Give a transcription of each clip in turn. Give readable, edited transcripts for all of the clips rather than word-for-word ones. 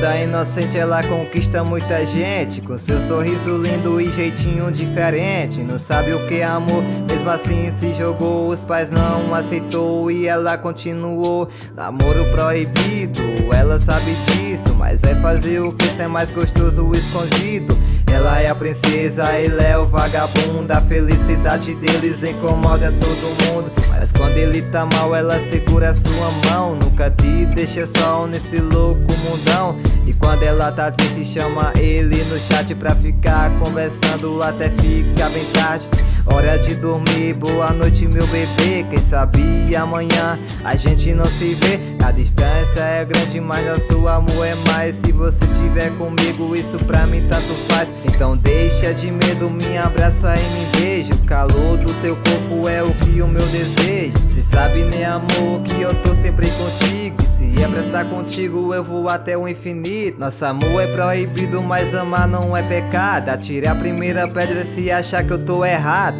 Toda inocente ela conquista muita gente, com seu sorriso lindo e jeitinho diferente. Não sabe o que é amor, mesmo assim se jogou. Os pais não aceitou e ela continuou. Namoro proibido, ela sabe disso, mas vai fazer o que? Isso é mais gostoso escondido. Ela é a princesa, ele é o vagabundo. A felicidade deles incomoda todo mundo, mas quando ele tá mal ela segura sua mão. Nunca te deixa só nesse louco mundão. E quando ela tá triste chama ele no chat pra ficar conversando até ficar bem tarde. Hora de dormir, boa noite meu bebê. Quem sabe amanhã a gente não se vê. A distância é grande, mas nosso amor é mais. Se você tiver comigo, isso pra mim tanto faz. Então deixa de medo, me abraça e me beija. O calor do teu corpo é o que o meu desejo. Se sabe, né amor, que eu tô sempre contigo. E se é pra tá contigo, eu vou até o infinito. Nosso amor é proibido, mas amar não é pecado. Atire a primeira pedra se achar que eu tô errado.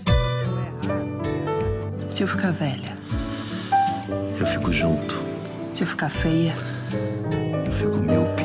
Se eu ficar velha, eu fico junto. se eu ficar feia, Eu fico míope.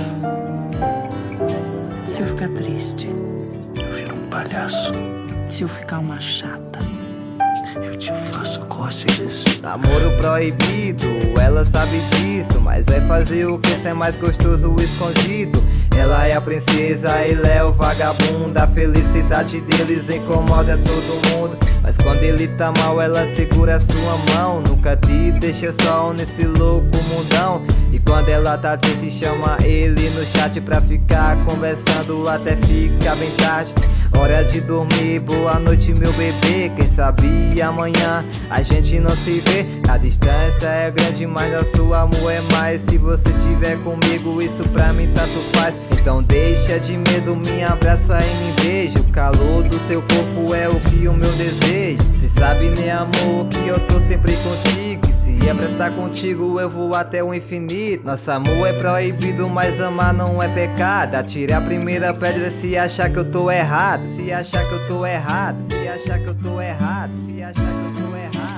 se eu ficar triste, Eu viro um palhaço. se eu ficar uma chata, Eu te faço cócegas. Namoro proibido, ela sabe disso, mas vai fazer o que? Isso é mais gostoso escondido. Ela é a princesa, ele é o vagabundo. A felicidade deles incomoda todo mundo, mas quando ele tá mal ela segura sua mão. Nunca te deixa só nesse louco mundão. E quando ela tá triste chama ele no chat pra ficar conversando até ficar bem tarde. Hora de dormir, boa noite meu bebê. Quem sabe amanhã a gente não se vê. A distância é grande, mas nosso amor é mais. Se você tiver comigo, isso pra mim tanto faz. Então deixa de medo, me abraça e me beija. O calor do teu corpo é o que o meu desejo. Se sabe, né amor, que eu tô sempre contigo. E se é pra tá contigo, eu vou até o infinito. Nosso amor é proibido, mas amar não é pecado. Atire a primeira pedra se achar que eu tô errado. Se achar que eu tô errado, se achar que eu tô errado, se achar que eu tô errado.